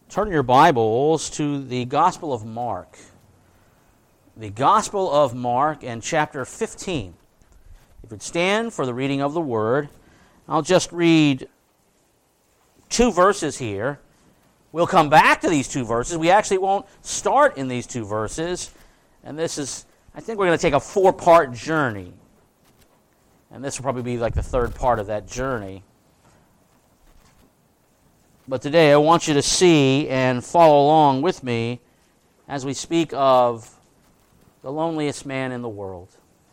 Turn your Bibles to the Gospel of Mark. The Gospel of Mark and chapter 15. If you'd stand for the reading of the Word, I'll just read 2 verses here. We'll come back to these 2 verses. We actually won't start in these 2 verses. And this is, I think we're going to take a 4-part journey. And this will probably be like the 3rd part of that journey. But today I want you to see and follow along with me as we speak of the loneliest man in the world.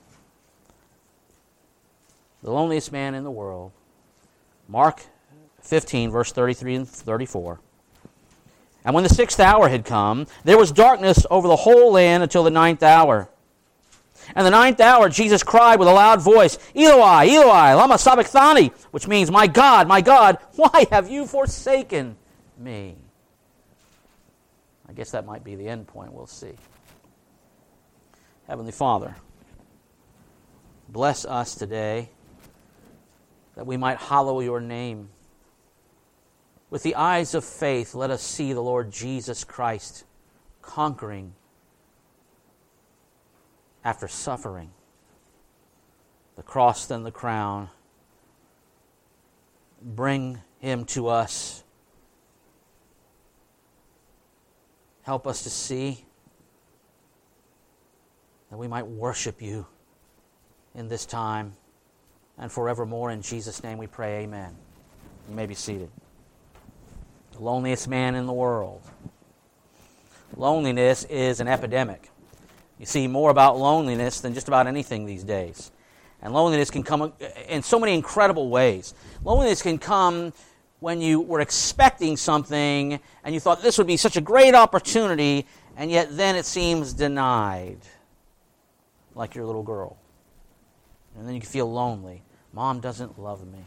The loneliest man in the world. Mark 15, verse 33 and 34. And when the 6th hour had come, there was darkness over the whole land until the 9th hour. And the 9th hour, Jesus cried with a loud voice, Eloi, Eloi, lama sabachthani, which means, my God, why have you forsaken me? I guess that might be the end point. We'll see. Heavenly Father, bless us today that we might hallow your name. With the eyes of faith, let us see the Lord Jesus Christ conquering after suffering, the cross then the crown. Bring him to us. Help us to see that we might worship you in this time and forevermore. In Jesus' name we pray, amen. You may be seated. The loneliest man in the world. Loneliness is an epidemic. You see more about loneliness than just about anything these days. And loneliness can come in so many incredible ways. Loneliness can come when you were expecting something and you thought this would be such a great opportunity, and yet then it seems denied. Like your little girl. And then you can feel lonely. Mom doesn't love me.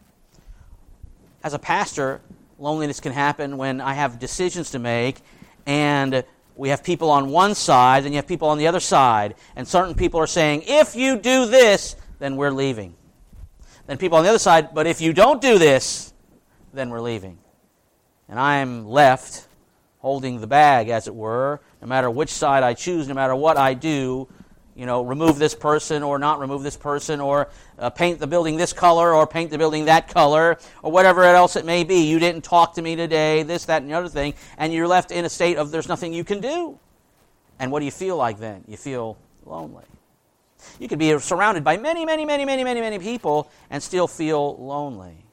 As a pastor, loneliness can happen when I have decisions to make, and we have people on one side, and you have people on the other side. And certain people are saying, if you do this, then we're leaving. Then people on the other side, but if you don't do this, then we're leaving. And I'm left holding the bag, as it were, no matter which side I choose, no matter what I do. Remove this person or not remove this person, or paint the building this color or paint the building that color, or whatever else it may be. You didn't talk to me today, this, that, and the other thing, and you're left in a state of there's nothing you can do. And what do you feel like then? You feel lonely. You could be surrounded by many people and still feel lonely.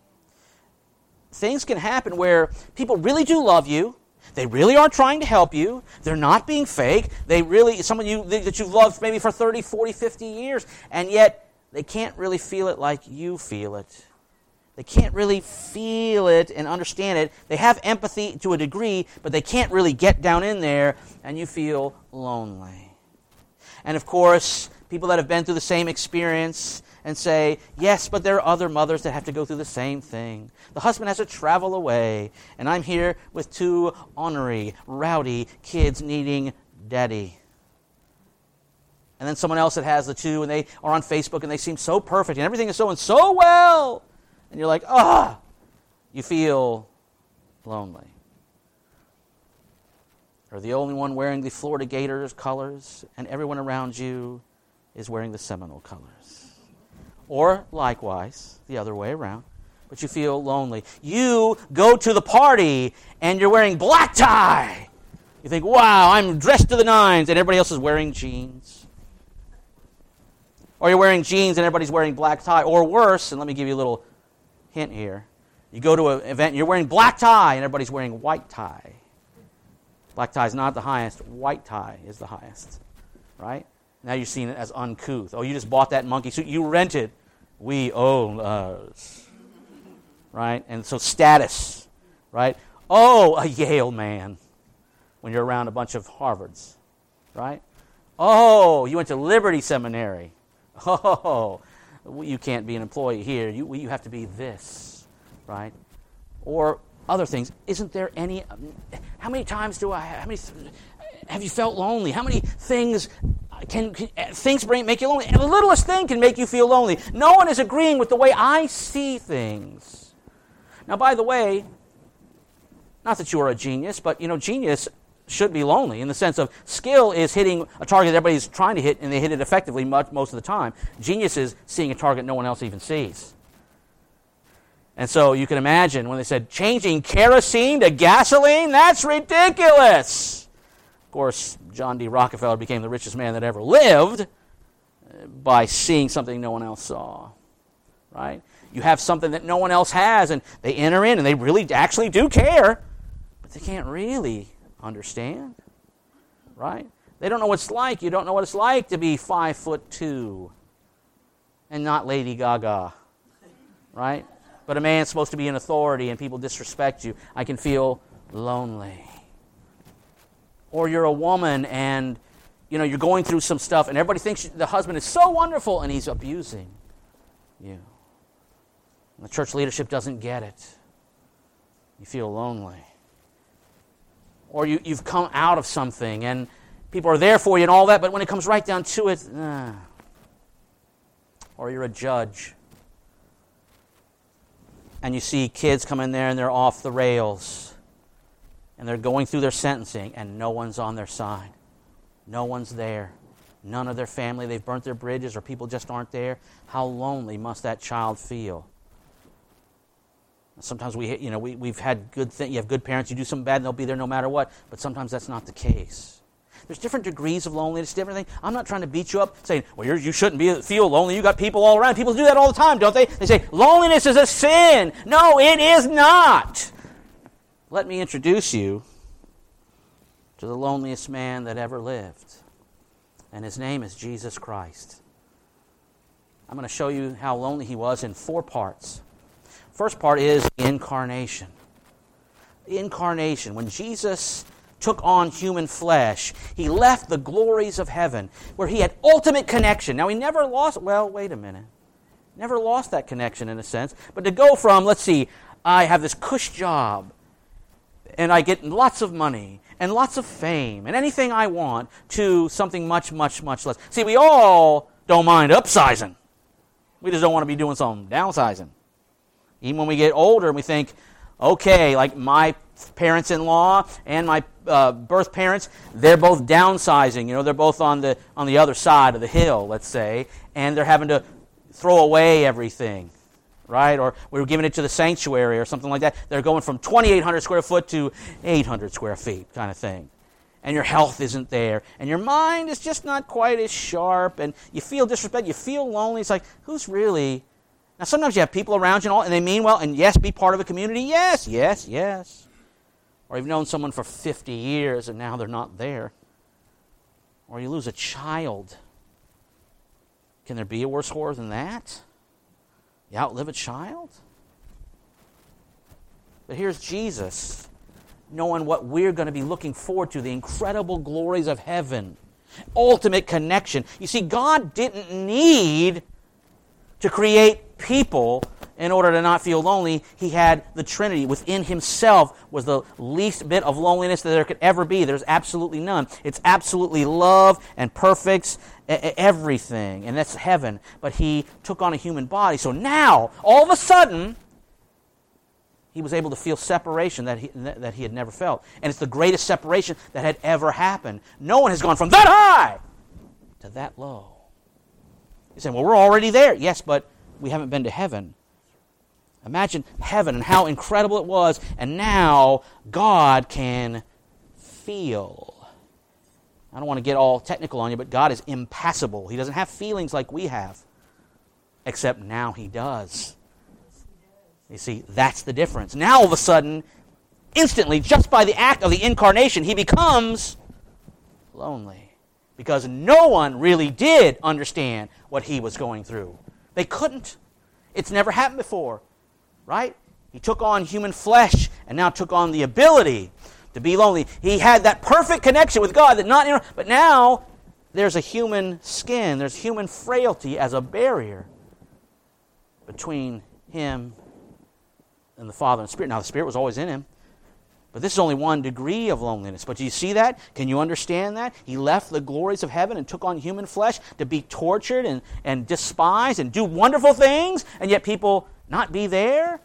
Things can happen where people really do love you. They really are trying to help you. They're not being fake. They really, someone that you've loved maybe for 30, 40, 50 years, and yet they can't really feel it like you feel it. They can't really feel it and understand it. They have empathy to a degree, but they can't really get down in there, and you feel lonely. And of course, people that have been through the same experience and say, yes, but there are other mothers that have to go through the same thing. The husband has to travel away, and I'm here with 2 ornery, rowdy kids needing daddy. And then someone else that has the 2, and they are on Facebook, and they seem so perfect, and everything is going so well. And you're like, you feel lonely. You're the only one wearing the Florida Gators colors, and everyone around you is wearing the Seminole colors. Or likewise, the other way around. But you feel lonely. You go to the party and you're wearing black tie. You think, wow, I'm dressed to the nines, and everybody else is wearing jeans. Or you're wearing jeans and everybody's wearing black tie. Or worse, and let me give you a little hint here. You go to an event and you're wearing black tie and everybody's wearing white tie. Black tie is not the highest. White tie is the highest. Right? Now you're seeing it as uncouth. Oh, you just bought that monkey suit. You rented. We own us. Right? And so status. Right? Oh, a Yale man. When you're around a bunch of Harvards. Right? Oh, you went to Liberty Seminary. Oh, you can't be an employee here. You have to be this. Right? Or other things. Isn't there any... How many times have you felt lonely? How many things... make you lonely? And the littlest thing can make you feel lonely. No one is agreeing with the way I see things. Now, by the way, Not that you are a genius, but, genius should be lonely in the sense of skill is hitting a target that everybody's trying to hit, and they hit it effectively most of the time. Genius is seeing a target no one else even sees. And so you can imagine when they said, changing kerosene to gasoline? That's ridiculous! Of course, John D. Rockefeller became the richest man that ever lived by seeing something no one else saw. Right? You have something that no one else has, and they enter in, and they really actually do care, but they can't really understand. Right? They don't know what it's like. You don't know what it's like to be 5'2" and not Lady Gaga. Right? But a man's supposed to be in authority and people disrespect you. I can feel lonely. Or you're a woman and you're going through some stuff and everybody thinks the husband is so wonderful and he's abusing you. And the church leadership doesn't get it. You feel lonely. Or you've come out of something and people are there for you and all that, but when it comes right down to it, Or you're a judge and you see kids come in there and they're off the rails and they're going through their sentencing and no one's on their side. No one's there. None of their family, they've burnt their bridges or people just aren't there. How lonely must that child feel? Sometimes we've had good things. You have good parents, you do something bad and they'll be there no matter what, but sometimes that's not the case. There's different degrees of loneliness, different things. I'm not trying to beat you up saying, well, you shouldn't feel lonely. You got people all around. People do that all the time, don't they? They say, loneliness is a sin. No, it is not. Let me introduce you to the loneliest man that ever lived. And his name is Jesus Christ. I'm going to show you how lonely he was in 4 parts. First part is the incarnation. The incarnation. When Jesus took on human flesh, he left the glories of heaven where he had ultimate connection. Now he never lost, never lost that connection in a sense, but to go from, let's see, I have this cush job and I get lots of money and lots of fame and anything I want to something much, much, much less. See, we all don't mind upsizing. We just don't want to be doing some downsizing. Even when we get older and we think, okay, like my parents-in-law and my birth parents, they're both downsizing. They're both on the other side of the hill, let's say, and they're having to throw away everything, right? Or we were giving it to the sanctuary or something like that. They're going from 2,800 square foot to 800 square feet kind of thing. And your health isn't there, and your mind is just not quite as sharp, and you feel disrespect, you feel lonely. It's like, who's really... Now, sometimes you have people around you and they mean well, and yes, be part of a community. Yes, yes, yes. Or you've known someone for 50 years and now they're not there. Or you lose a child. Can there be a worse horror than that? You outlive a child? But here's Jesus, knowing what we're going to be looking forward to, the incredible glories of heaven, ultimate connection. You see, God didn't need to create people in order to not feel lonely. He had the Trinity. Within himself was the least bit of loneliness that there could ever be. There's absolutely none. It's absolutely love and perfect everything, and that's heaven. But he took on a human body. So now, all of a sudden, he was able to feel separation that he had never felt. And it's the greatest separation that had ever happened. No one has gone from that high to that low. You say, well, we're already there. Yes, but we haven't been to heaven. Imagine heaven and how incredible it was, and now God can feel. I don't want to get all technical on you, but God is impassible. He doesn't have feelings like we have, except now he does. You see, that's the difference. Now, all of a sudden, instantly, just by the act of the incarnation, he becomes lonely. Because no one really did understand what he was going through. They couldn't. It's never happened before, right? He took on human flesh and now took on the ability to be lonely. He had that perfect connection with God but now there's a human skin, there's human frailty as a barrier between him and the Father and Spirit. Now, the Spirit was always in him. But this is only one degree of loneliness. But do you see that? Can you understand that? He left the glories of heaven and took on human flesh to be tortured and despised and do wonderful things, and yet people not be there?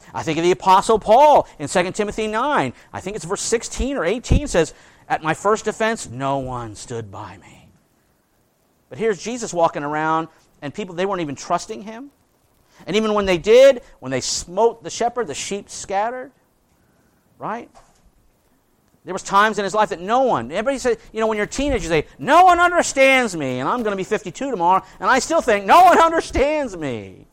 I think of the Apostle Paul in 2 Timothy 9. I think it's verse 16 or 18 says, "At my first defense, no one stood by me." But here's Jesus walking around, and people, they weren't even trusting him. And even when they did, when they smote the shepherd, the sheep scattered. Right? There was times in his life that no one, everybody said, when you're a teenager, you say, "No one understands me," and I'm going to be 52 tomorrow, and I still think, no one understands me.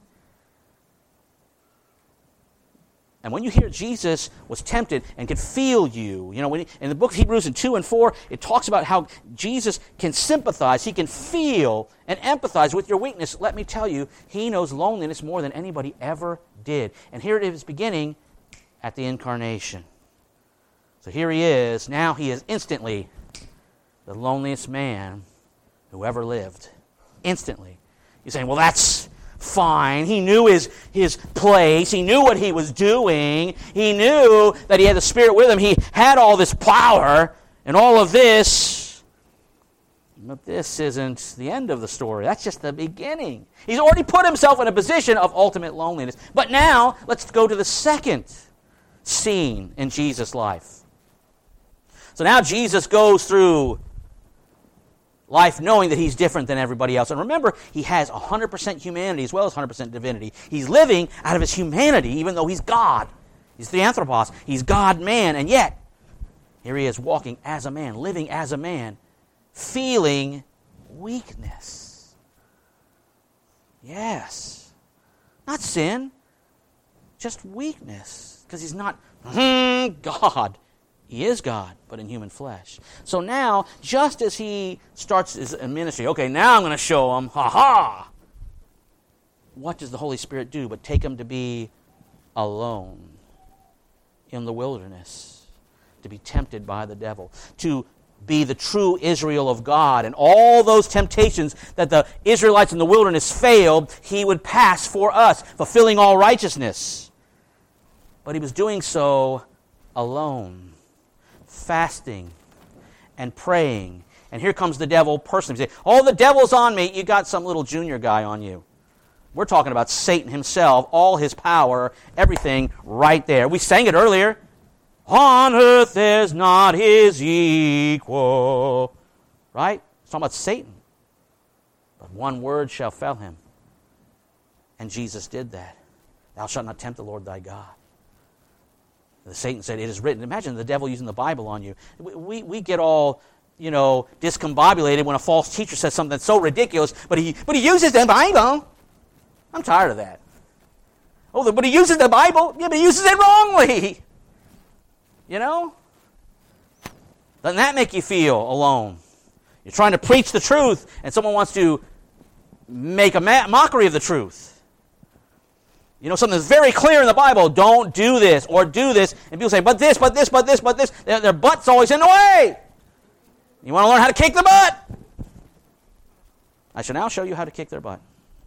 And when you hear Jesus was tempted and could feel you, in the book of Hebrews in 2 and 4, it talks about how Jesus can sympathize, he can feel and empathize with your weakness. Let me tell you, he knows loneliness more than anybody ever did. And here it is beginning at the incarnation. So here he is. Now he is instantly the loneliest man who ever lived. Instantly. You're saying, well, that's fine. He knew his place. He knew what he was doing. He knew that he had the Spirit with him. He had all this power and all of this. But this isn't the end of the story. That's just the beginning. He's already put himself in a position of ultimate loneliness. But now, let's go to the second scene in Jesus' life. So now Jesus goes through life knowing that he's different than everybody else. And remember, he has 100% humanity as well as 100% divinity. He's living out of his humanity, even though he's God. He's the Anthropos. He's God-man. And yet, here he is walking as a man, living as a man, feeling weakness. Yes. Not sin, just weakness. Because he's not God. He is God, but in human flesh. So now, just as he starts his ministry, okay, now I'm going to show him, what does the Holy Spirit do but take him to be alone in the wilderness, to be tempted by the devil, to be the true Israel of God, and all those temptations that the Israelites in the wilderness failed, he would pass for us, fulfilling all righteousness. But he was doing so alone, fasting and praying. And here comes the devil personally. You say, "Oh, the devil's on me." You got some little junior guy on you. We're talking about Satan himself, all his power, everything right there. We sang it earlier. On earth there's not his equal. Right? It's talking about Satan. But one word shall fell him. And Jesus did that. Thou shalt not tempt the Lord thy God. Satan said, "It is written." Imagine the devil using the Bible on you. We get all, discombobulated when a false teacher says something that's so ridiculous, but he uses the Bible. I'm tired of that. Oh, but he uses the Bible. Yeah, but he uses it wrongly. Doesn't that make you feel alone? You're trying to preach the truth, and someone wants to make a mockery of the truth. Something that's very clear in the Bible, don't do this or do this. And people say, but this. Their butt's always in the way. You want to learn how to kick the butt? I shall now show you how to kick their butt.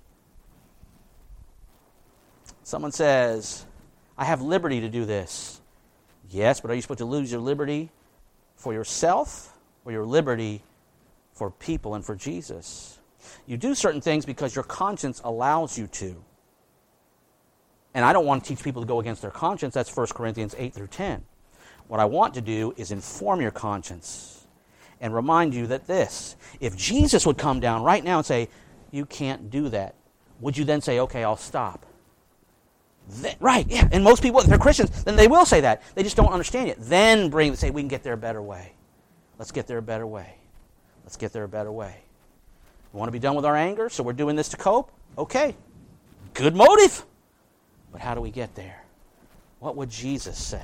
Someone says, "I have liberty to do this." Yes, but are you supposed to lose your liberty for yourself or your liberty for people and for Jesus? You do certain things because your conscience allows you to. And I don't want to teach people to go against their conscience. That's 1 Corinthians 8 through 10. What I want to do is inform your conscience and remind you that if Jesus would come down right now and say, "You can't do that," would you then say, "Okay, I'll stop"? Right, yeah. And most people, if they're Christians, then they will say that. They just don't understand it. Then say, "We can get there a better way. Let's get there a better way. Let's get there a better way. We want to be done with our anger, so we're doing this to cope? Okay, good motive. But how do we get there? What would Jesus say?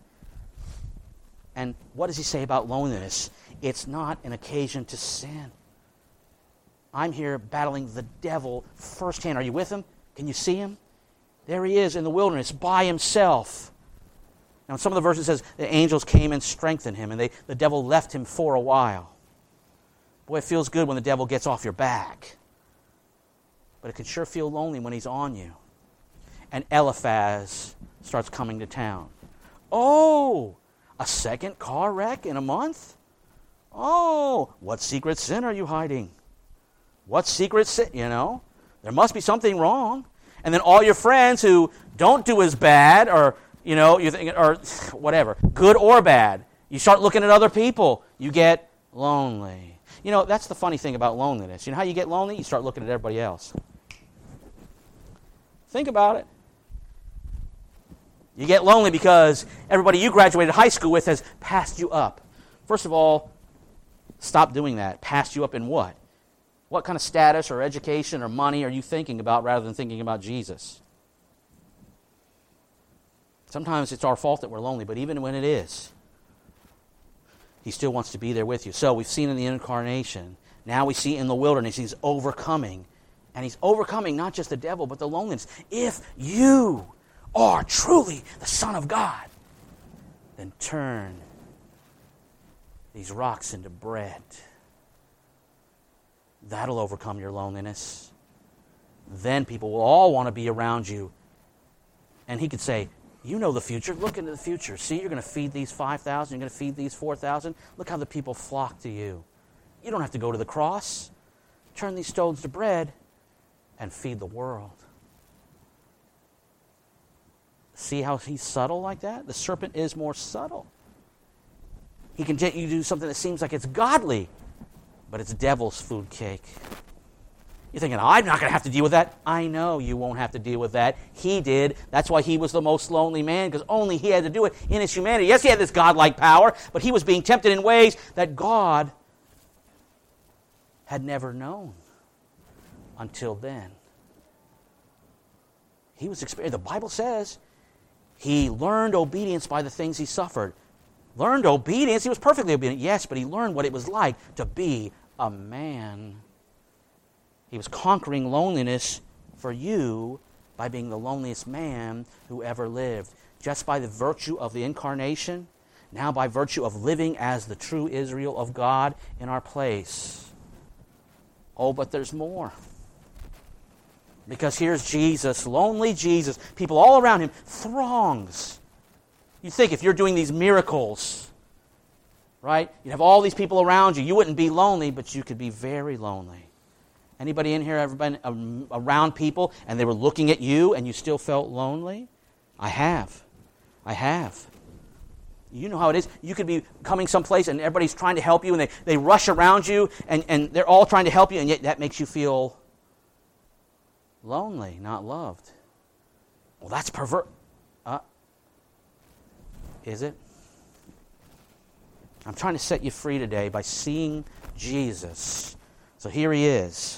And what does he say about loneliness? It's not an occasion to sin. I'm here battling the devil firsthand. Are you with him? Can you see him? There he is in the wilderness by himself. Now, in some of the verses it says the angels came and strengthened him, and the devil left him for a while. Boy, it feels good when the devil gets off your back. But it can sure feel lonely when he's on you. And Eliphaz starts coming to town. Oh, a second car wreck in a month? Oh, what secret sin are you hiding? What secret sin? There must be something wrong. And then all your friends who don't do as bad, or, you think, or whatever, good or bad, you start looking at other people. You get lonely. That's the funny thing about loneliness. You know how you get lonely? You start looking at everybody else. Think about it. You get lonely because everybody you graduated high school with has passed you up. First of all, stop doing that. Passed you up in what? What kind of status or education or money are you thinking about rather than thinking about Jesus? Sometimes it's our fault that we're lonely, but even when it is, He still wants to be there with you. So we've seen in the incarnation. Now we see in the wilderness, He's overcoming. And He's overcoming not just the devil, but the loneliness. If you are truly the Son of God, then turn these rocks into bread. That'll overcome your loneliness. Then people will all want to be around you. And He could say, you know the future. Look into the future. See, you're going to feed these 5,000. You're going to feed these 4,000. Look how the people flock to you. You don't have to go to the cross. Turn these stones to bread and feed the world. See how He's subtle like that? The serpent is more subtle. He can get you to do something that seems like it's godly, but it's devil's food cake. You're thinking, I'm not going to have to deal with that. I know you won't have to deal with that. He did. That's why He was the most lonely man, because only He had to do it in His humanity. Yes, He had this godlike power, but He was being tempted in ways that God had never known until then. He was experiencing. The Bible says He learned obedience by the things He suffered. Learned obedience. He was perfectly obedient, yes, but He learned what it was like to be a man. He was conquering loneliness for you by being the loneliest man who ever lived. Just by the virtue of the incarnation, now by virtue of living as the true Israel of God in our place. Oh, but there's more. Because here's Jesus, lonely Jesus, people all around Him, throngs. You think if you're doing these miracles, right? You'd have all these people around you. You wouldn't be lonely, but you could be very lonely. Anybody in here ever been around people and they were looking at you and you still felt lonely? I have. You know how it is. You could be coming someplace and everybody's trying to help you and they rush around you and they're all trying to help you, and yet that makes you feel lonely, not loved. Well, that's pervert. Is it? I'm trying to set you free today by seeing Jesus. So here He is.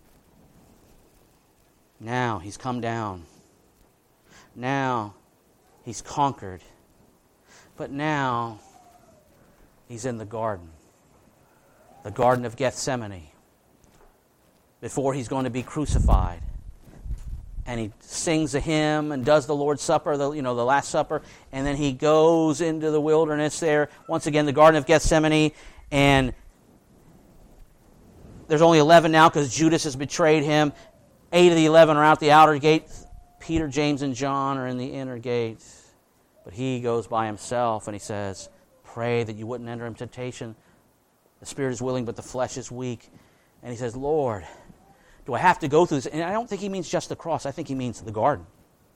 Now He's come down. Now He's conquered. But now He's in the Garden of Gethsemane, before He's going to be crucified. And He sings a hymn and does the Lord's Supper, the Last Supper, and then He goes into the wilderness there, once again, the Garden of Gethsemane, and there's only 11 now because Judas has betrayed Him. 8 of the 11 are out the outer gate. Peter, James, and John are in the inner gate. But He goes by Himself and He says, pray that you wouldn't enter into temptation. The spirit is willing, but the flesh is weak. And He says, Lord, do I have to go through this? And I don't think He means just the cross. I think He means the garden.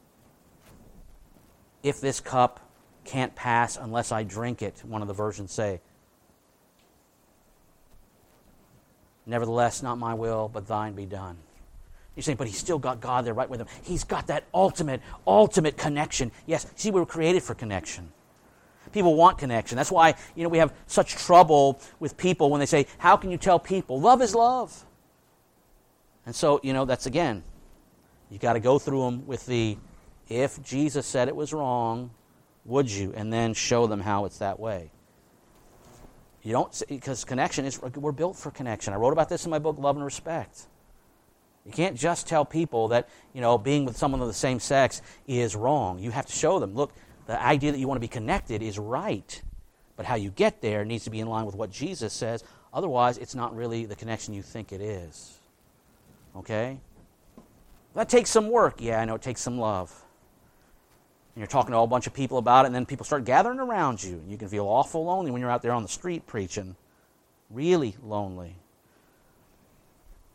If this cup can't pass unless I drink it, one of the versions say. Nevertheless, not my will, but thine be done. You're saying, but He's still got God there right with Him. He's got that ultimate connection. Yes, see, we were created for connection. People want connection. That's why, we have such trouble with people when they say, how can you tell people? Love is love. And so, that's again, you got to go through them with the, if Jesus said it was wrong, would you? And then show them how it's that way. You don't, because connection is, we're built for connection. I wrote about this in my book, Love and Respect. You can't just tell people that, being with someone of the same sex is wrong. You have to show them, look, the idea that you want to be connected is right, but how you get there needs to be in line with what Jesus says. Otherwise, it's not really the connection you think it is. Okay? That takes some work. Yeah, I know it takes some love. And you're talking to a whole bunch of people about it, and then people start gathering around you. You can feel awful lonely when you're out there on the street preaching. Really lonely.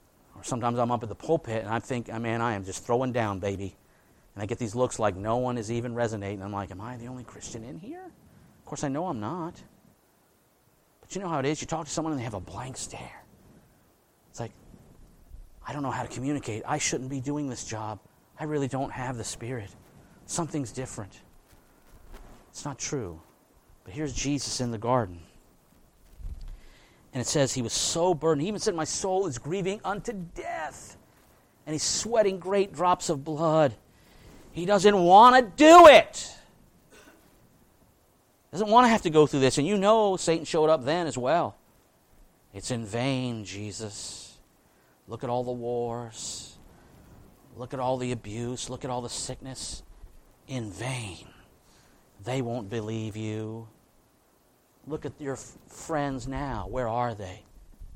Or sometimes I'm up at the pulpit and I think, man, I am just throwing down, baby. And I get these looks like no one is even resonating. I'm like, am I the only Christian in here? Of course, I know I'm not. But you know how it is. You talk to someone and they have a blank stare. It's like, I don't know how to communicate. I shouldn't be doing this job. I really don't have the Spirit. Something's different. It's not true. But here's Jesus in the garden. And it says he was so burdened. He even said, my soul is grieving unto death. And he's sweating great drops of blood. He doesn't want to do it. Doesn't want to have to go through this. And you know Satan showed up then as well. It's in vain, Jesus. Look at all the wars. Look at all the abuse. Look at all the sickness. In vain. They won't believe you. Look at your friends now. Where are they?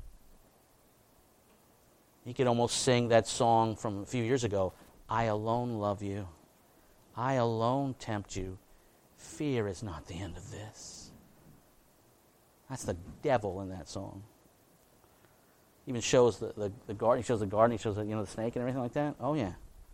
You could almost sing that song from a few years ago. I alone love you. I alone tempt you. Fear is not the end of this. That's the devil in that song. Even shows the garden. He shows the garden. He shows the snake and everything like that. Oh yeah.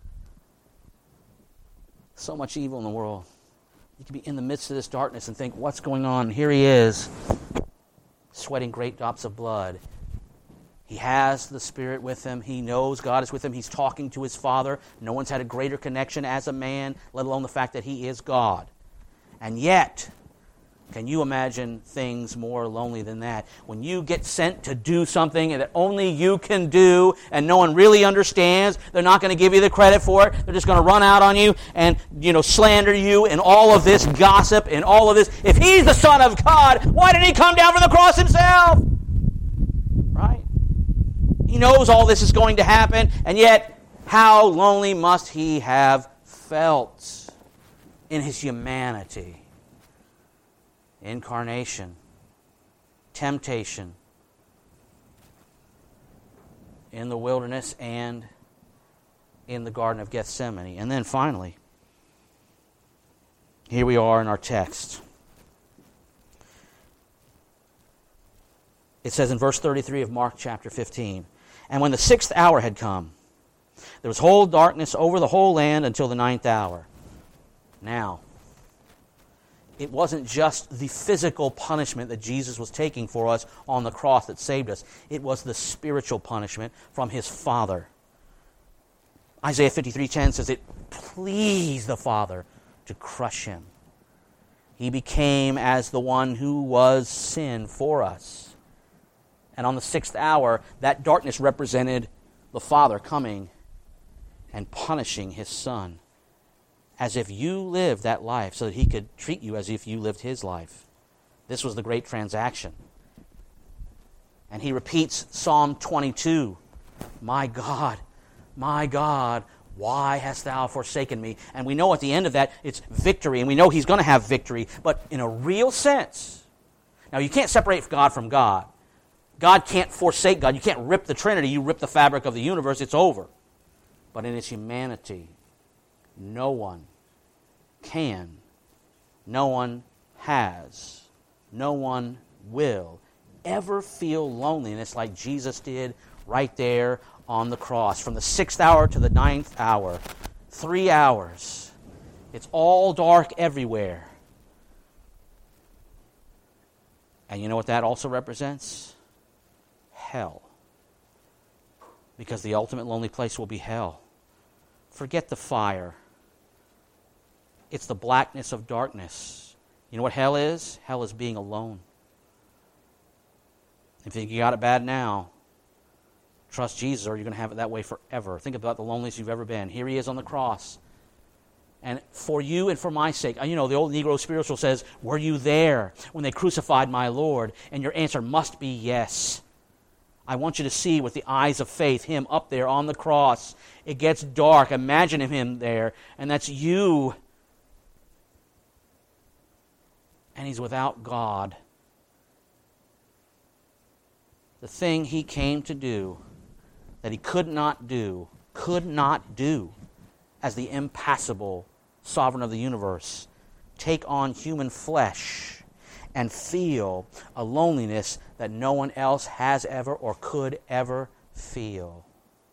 So much evil in the world. You could be in the midst of this darkness and think, what's going on? Here he is, sweating great drops of blood. He has the Spirit with him. He knows God is with him. He's talking to his Father. No one's had a greater connection as a man, let alone the fact that he is God. And yet, can you imagine things more lonely than that? When you get sent to do something that only you can do and no one really understands, they're not going to give you the credit for it. They're just going to run out on you and, slander you and all of this gossip and all of this. If he's the Son of God, why didn't he come down from the cross himself? Right? He knows all this is going to happen, and yet how lonely must he have felt in his humanity? Incarnation, temptation in the wilderness and in the Garden of Gethsemane. And then finally, here we are in our text. It says in verse 33 of Mark chapter 15, and when the 6th hour had come, there was whole darkness over the whole land until the 9th hour. Now, it wasn't just the physical punishment that Jesus was taking for us on the cross that saved us. It was the spiritual punishment from his Father. Isaiah 53:10 says it pleased the Father to crush him. He became as the one who was sin for us. And on the 6th hour, that darkness represented the Father coming and punishing his Son, as if you lived that life so that he could treat you as if you lived his life. This was the great transaction. And he repeats Psalm 22, my God, why hast thou forsaken me? And we know at the end of that, it's victory, and we know he's going to have victory, but in a real sense. Now, you can't separate God from God. God can't forsake God. You can't rip the Trinity. You rip the fabric of the universe, it's over. But in its humanity, no one can, no one has, no one will ever feel loneliness like Jesus did right there on the cross. From the 6th hour to the 9th hour, 3 hours. It's all dark everywhere. And you know what that also represents? Hell. Because the ultimate lonely place will be hell. Forget the fire. It's the blackness of darkness. You know what hell is? Hell is being alone. If you think you got it bad now, trust Jesus or you're going to have it that way forever. Think about the loneliest you've ever been. Here he is on the cross. And for you and for my sake, the old Negro spiritual says, were you there when they crucified my Lord? And your answer must be yes. I want you to see with the eyes of faith him up there on the cross. It gets dark. Imagine him there. And that's you. And he's without God. The thing he came to do that he could not do as the impassible sovereign of the universe, take on human flesh and feel a loneliness that no one else has ever or could ever feel.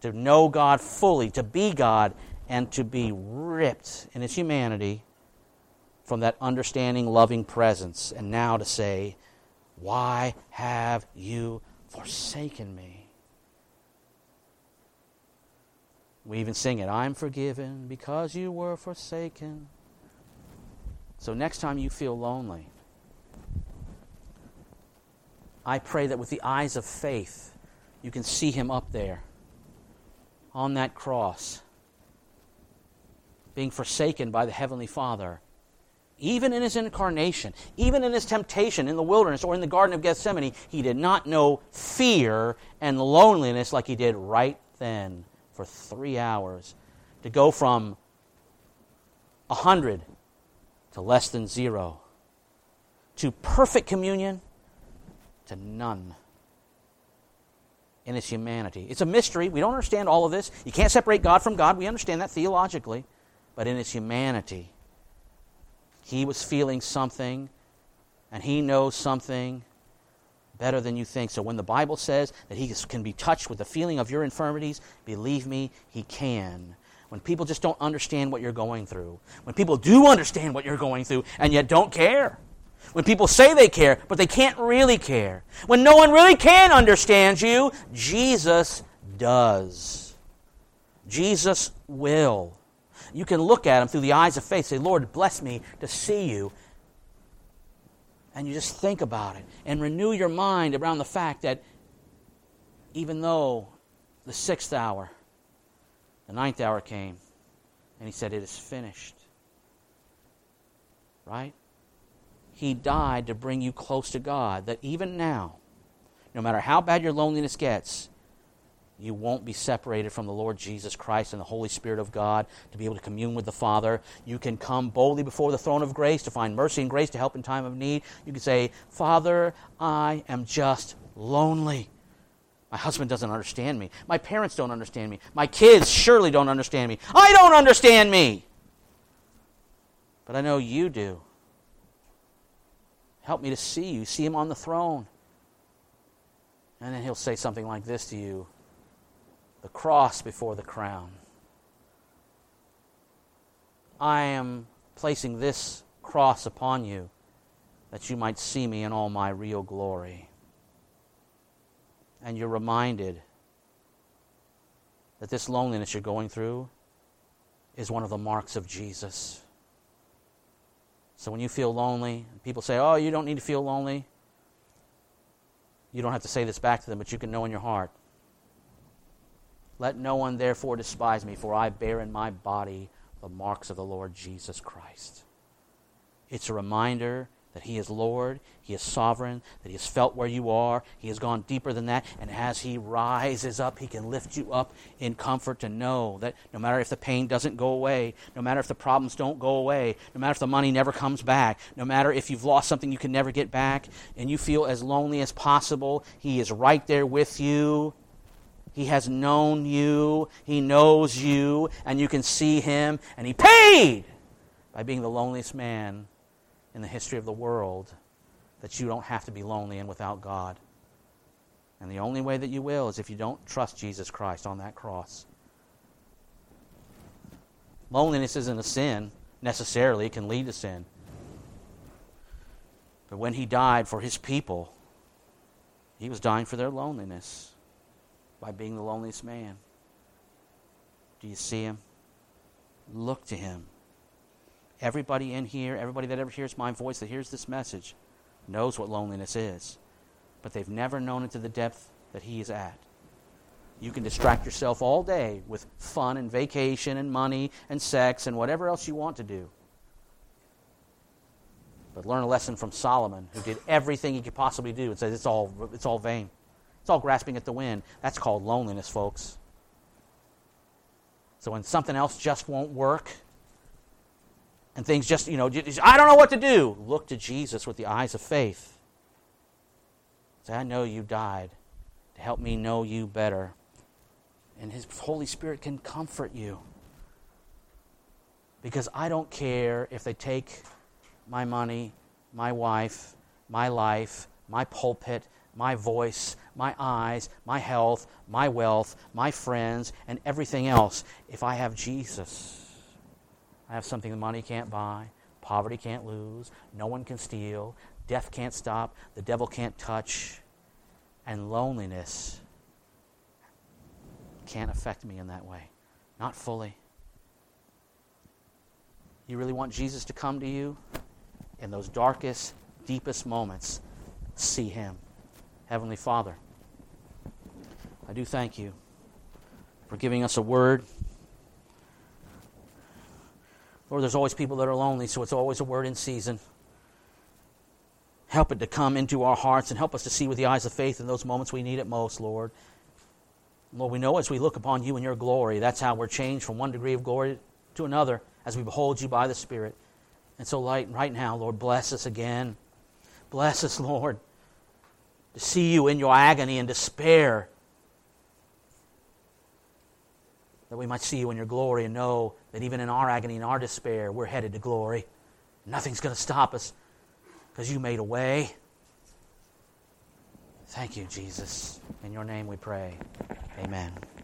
to know God fully, to be God, and to be ripped in its humanity from that understanding, loving presence. And now to say, why have you forsaken me? We even sing it, I'm forgiven because you were forsaken. So next time you feel lonely, I pray that with the eyes of faith, you can see him up there on that cross, being forsaken by the Heavenly Father. Even in his incarnation, even in his temptation in the wilderness or in the Garden of Gethsemane, he did not know fear and loneliness like he did right then for 3 hours. To go from 100 to less than 0. To perfect communion to none. In his humanity. It's a mystery. We don't understand all of this. You can't separate God from God. We understand that theologically. But in his humanity, he was feeling something, and he knows something better than you think. So when the Bible says that he can be touched with the feeling of your infirmities, believe me, he can. When people just don't understand what you're going through. When people do understand what you're going through and yet don't care. When people say they care, but they can't really care. When no one really can understand you, Jesus does. Jesus will. You can look at him through the eyes of faith, say, Lord, bless me to see you. And you just think about it and renew your mind around the fact that even though the 6th hour, the 9th hour came, and he said, it is finished. Right? He died to bring you close to God, that even now, no matter how bad your loneliness gets, you won't be separated from the Lord Jesus Christ and the Holy Spirit of God to be able to commune with the Father. You can come boldly before the throne of grace to find mercy and grace to help in time of need. You can say, Father, I am just lonely. My husband doesn't understand me. My parents don't understand me. My kids surely don't understand me. I don't understand me. But I know you do. Help me to see you. See him on the throne. And then he'll say something like this to you. The cross before the crown. I am placing this cross upon you that you might see me in all my real glory. And you're reminded that this loneliness you're going through is one of the marks of Jesus. So when you feel lonely, people say, oh, you don't need to feel lonely. You don't have to say this back to them, but you can know in your heart. Let no one therefore despise me, for I bear in my body the marks of the Lord Jesus Christ. It's a reminder that he is Lord, he is sovereign, that he has felt where you are, he has gone deeper than that, and as he rises up, he can lift you up in comfort to know that no matter if the pain doesn't go away, no matter if the problems don't go away, no matter if the money never comes back, no matter if you've lost something you can never get back, and you feel as lonely as possible, he is right there with you. He has known you, he knows you, and you can see him, and he paid by being the loneliest man in the history of the world, that you don't have to be lonely and without God. And the only way that you will is if you don't trust Jesus Christ on that cross. Loneliness isn't a sin, necessarily. It can lead to sin. But when he died for his people, he was dying for their loneliness by being the loneliest man. Do you see him? Look to him. Everybody in here, everybody that ever hears my voice, that hears this message, knows what loneliness is. But they've never known it to the depth that he is at. You can distract yourself all day with fun and vacation and money and sex and whatever else you want to do. But learn a lesson from Solomon, who did everything he could possibly do and says it's all vain. It's all grasping at the wind. That's called loneliness, folks. So when something else just won't work, and things just, I don't know what to do. Look to Jesus with the eyes of faith. Say, I know you died to help me know you better. And his Holy Spirit can comfort you. Because I don't care if they take my money, my wife, my life, my pulpit, my voice, my eyes, my health, my wealth, my friends, and everything else. If I have Jesus, I have something the money can't buy, poverty can't lose, no one can steal, death can't stop, the devil can't touch, and loneliness can't affect me in that way. Not fully. You really want Jesus to come to you? In those darkest, deepest moments, see Him. Heavenly Father, I do thank you for giving us a word. Lord, there's always people that are lonely, so it's always a word in season. Help it to come into our hearts and help us to see with the eyes of faith in those moments we need it most, Lord. Lord, we know as we look upon you in your glory, that's how we're changed from one degree of glory to another as we behold you by the Spirit. And so right now, Lord, bless us again. Bless us, Lord, to see you in your agony and despair, that we might see you in your glory and know that even in our agony and our despair, we're headed to glory. Nothing's going to stop us because you made a way. Thank you, Jesus. In your name we pray. Amen.